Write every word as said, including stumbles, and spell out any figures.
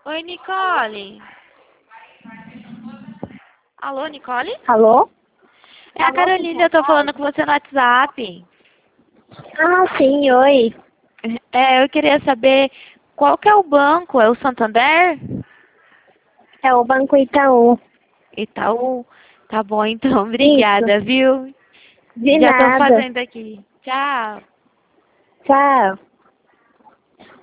Oi, Nicole. Alô, Nicole? Alô? É a Carolina, eu tô falando com você no WhatsApp. Ah, sim, oi. É, eu queria saber qual que é o banco? É o Santander? É o Banco Itaú. Itaú? Tá bom, então, Isso. obrigada, viu? De Já tô nada. fazendo aqui. Tchau. Tchau.